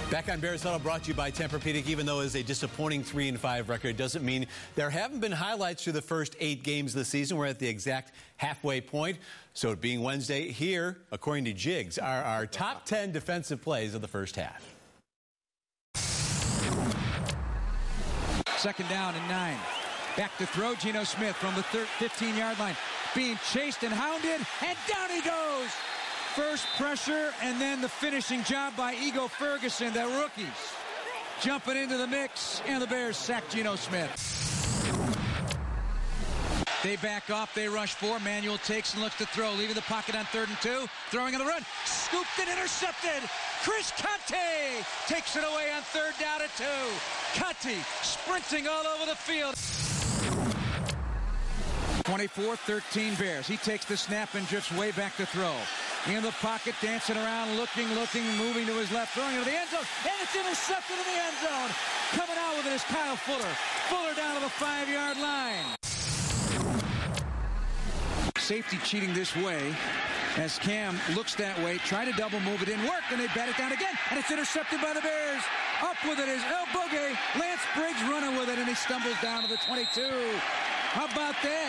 Back on Bears Huddle, brought to you by Tempur-Pedic. Even though it's a disappointing 3-5 record, doesn't mean there haven't been highlights through the first 8 games of the season. We're at the exact halfway point. So it being Wednesday, here, according to Jigs, are our top 10 defensive plays of the first half. Second down and 9. Back to throw, Geno Smith from the 15-yard line. Being chased and hounded, and down he goes. First pressure, and then the finishing job by Ego Ferguson, the rookies. Jumping into the mix, and the Bears sack Geno Smith. They back off, they rush 4. Manuel takes and looks to throw, leaving the pocket on 3rd and 2. Throwing on the run, scooped and intercepted. Chris Conte takes it away on 3rd down and 2. Conte sprinting all over the field. 24-13 Bears. He takes the snap and drifts way back to throw. In the pocket, dancing around, looking, moving to his left, throwing into the end zone, and it's intercepted in the end zone. Coming out with it is Kyle Fuller. Fuller down to the 5-yard line. Safety cheating this way as Cam looks that way, try to double move, it didn't work, and they bat it down again, and it's intercepted by the Bears. Up with it is El Bogue. Lance Briggs running with it, and he stumbles down to the 22. How about that?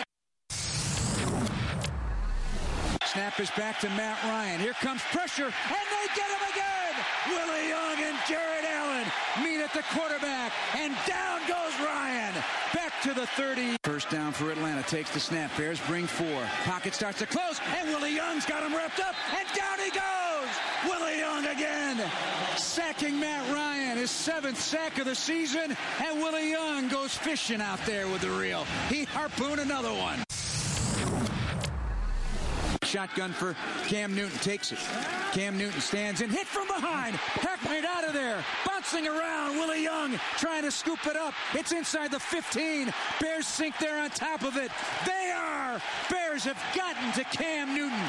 Snap is back to Matt Ryan. Here comes pressure, and they get him again! Willie Young and Jared Allen meet at the quarterback, and down goes Ryan. Back to the 30. First down for Atlanta. Takes the snap. Bears bring 4. Pocket starts to close, and Willie Young's got him wrapped up, and down he goes! Willie Young again, sacking Matt Ryan, his 7th sack of the season, and Willie Young goes fishing out there with the reel. He harpooned another one. Shotgun for Cam Newton, takes it. Cam Newton stands in, hit from behind. Hackneyed out of there, bouncing around. Willie Young trying to scoop it up. It's inside the 15. Bears sink there on top of it. They are. Bears have gotten to Cam Newton.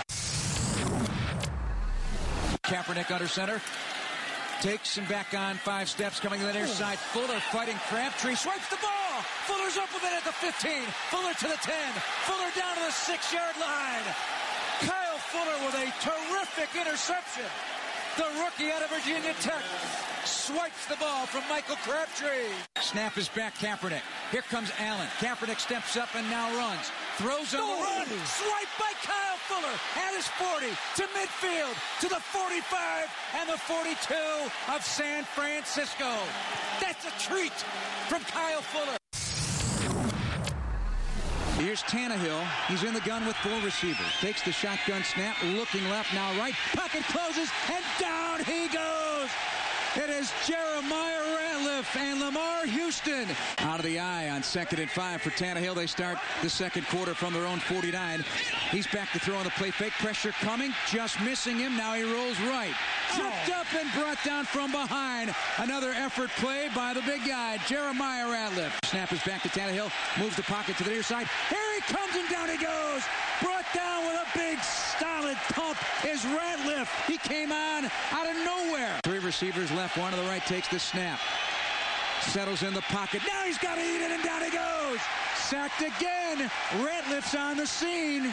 Kaepernick under center. Takes him back on 5 steps, coming to the near side. Fuller fighting Crabtree, swipes the ball. Fuller's up with it at the 15. Fuller to the 10. Fuller down to the 6-yard line. Kyle Fuller with a terrific interception. The rookie out of Virginia Tech swipes the ball from Michael Crabtree. Snap is back, Kaepernick. Here comes Allen. Kaepernick steps up and now runs. Throws on the run. Swipe by Kyle Fuller at his 40 to midfield to the 45 and the 42 of San Francisco. That's a treat from Kyle Fuller. Here's Tannehill. He's in the gun with 4 receivers. Takes the shotgun snap, looking left, now right. Pocket closes, and down he goes. It is Jeremiah Ratliff and Lamar Houston. Out of the eye on 2nd and 5 for Tannehill. They start the second quarter from their own 49. He's back to throw on the play fake. Pressure coming, just missing him. Now he rolls right. Tripped up and brought down from behind. Another effort play by the big guy, Jeremiah Ratliff. Snap is back to Tannehill. Moves the pocket to the near side. Here he comes and down he goes. Brought down with a big solid pump is Ratliff. He came on out of nowhere. 3 receivers left. One to the right takes the snap. Settles in the pocket. Now he's got to eat it, and down he goes. Sacked again. Ratliff's on the scene.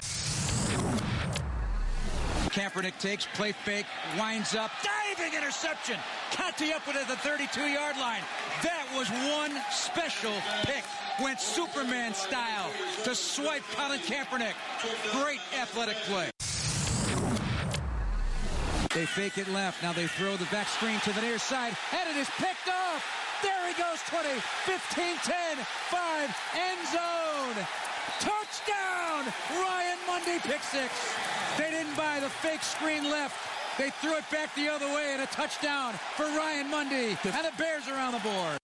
Kaepernick takes, play fake, winds up, diving interception. Conte up with it at the 32-yard line. That was one special pick. Went Superman style to swipe Colin Kaepernick. Great athletic play. They fake it left. Now they throw the back screen to the near side, and it is picked off. There he goes, 20, 15, 10, 5, end zone. Touchdown! Ryan Mundy, pick 6. They didn't buy the fake screen left. They threw it back the other way, and a touchdown for Ryan Mundy. And the Bears are on the board.